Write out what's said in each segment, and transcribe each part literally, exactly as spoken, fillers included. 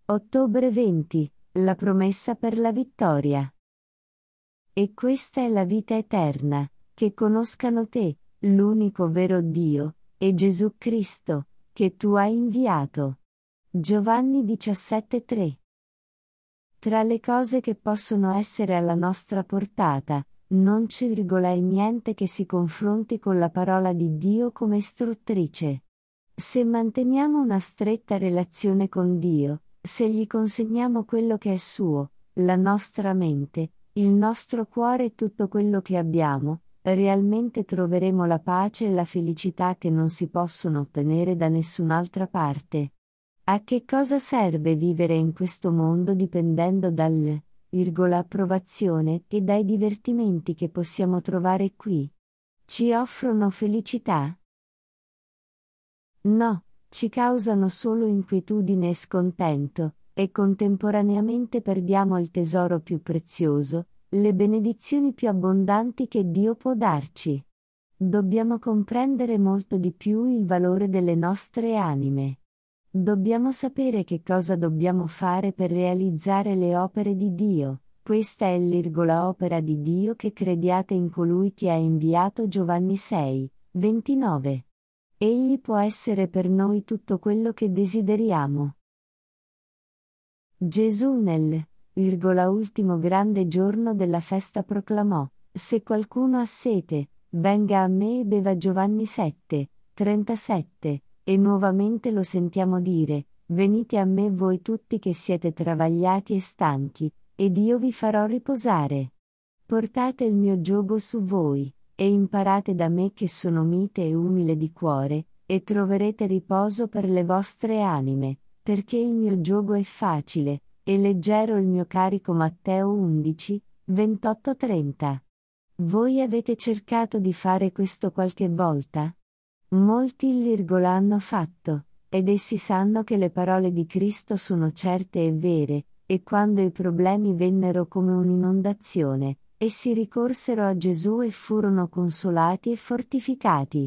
Ottobre venti. La promessa per la vittoria. E questa è la vita eterna, che conoscano te, l'unico vero Dio, e Gesù Cristo, che tu hai inviato. Giovanni diciassette tre. Tra le cose che possono essere alla nostra portata, non c'è niente che si confronti con la parola di Dio come istruttrice. Se manteniamo una stretta relazione con Dio, se gli consegniamo quello che è suo, la nostra mente, il nostro cuore e tutto quello che abbiamo, realmente troveremo la pace e la felicità che non si possono ottenere da nessun'altra parte. A che cosa serve vivere in questo mondo dipendendo dal, virgola, approvazione e dai divertimenti che possiamo trovare qui? Ci offrono felicità? No, ci causano solo inquietudine e scontento, e contemporaneamente perdiamo il tesoro più prezioso, le benedizioni più abbondanti che Dio può darci. Dobbiamo comprendere molto di più il valore delle nostre anime. Dobbiamo sapere che cosa dobbiamo fare per realizzare le opere di Dio. Questa è l'opera di Dio che crediate in colui che ha inviato. Giovanni sei ventinove. Egli può essere per noi tutto quello che desideriamo. Gesù nel, virgola, ultimo grande giorno della festa proclamò: se qualcuno ha sete, venga a me e beva. Giovanni sette trentasette. E nuovamente lo sentiamo dire: venite a me voi tutti che siete travagliati e stanchi, ed io vi farò riposare. Portate il mio giogo su voi, e imparate da me che sono mite e umile di cuore, e troverete riposo per le vostre anime, perché il mio giogo è facile, e leggero il mio carico. Matteo undici ventotto trenta. Voi avete cercato di fare questo qualche volta? Molti l'irgola hanno fatto, ed essi sanno che le parole di Cristo sono certe e vere, e quando i problemi vennero come un'inondazione, essi ricorsero a Gesù e furono consolati e fortificati.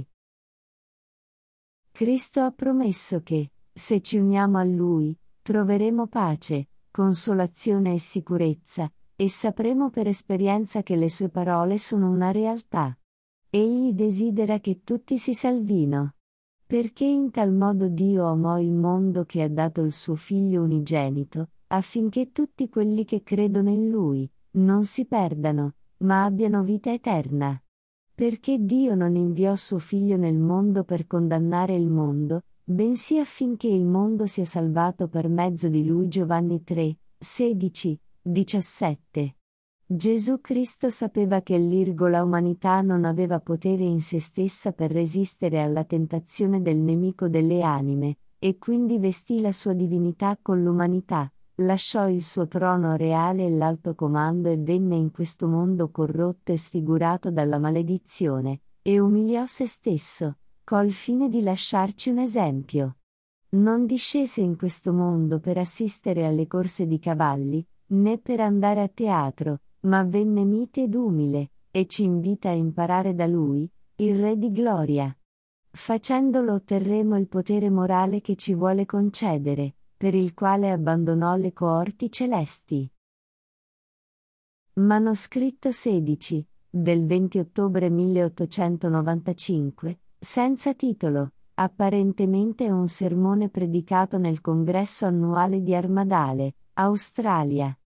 Cristo ha promesso che, se ci uniamo a Lui, troveremo pace, consolazione e sicurezza, e sapremo per esperienza che le sue parole sono una realtà. Egli desidera che tutti si salvino. Perché in tal modo Dio amò il mondo che ha dato il suo Figlio unigenito, affinché tutti quelli che credono in Lui, non si perdano, ma abbiano vita eterna. Perché Dio non inviò suo Figlio nel mondo per condannare il mondo, bensì affinché il mondo sia salvato per mezzo di Lui. Giovanni tre sedici diciassette. Gesù Cristo sapeva che l'irgola umanità non aveva potere in se stessa per resistere alla tentazione del nemico delle anime, e quindi vestì la sua divinità con l'umanità, lasciò il suo trono reale e l'alto comando e venne in questo mondo corrotto e sfigurato dalla maledizione, e umiliò se stesso, col fine di lasciarci un esempio. Non discese in questo mondo per assistere alle corse di cavalli, né per andare a teatro, ma venne mite ed umile, e ci invita a imparare da Lui, il Re di gloria. Facendolo otterremo il potere morale che ci vuole concedere, per il quale abbandonò le coorti celesti. Manoscritto sedici, del venti ottobre milleottocentonovantacinque, senza titolo, apparentemente è un sermone predicato nel congresso annuale di Armadale, Australia.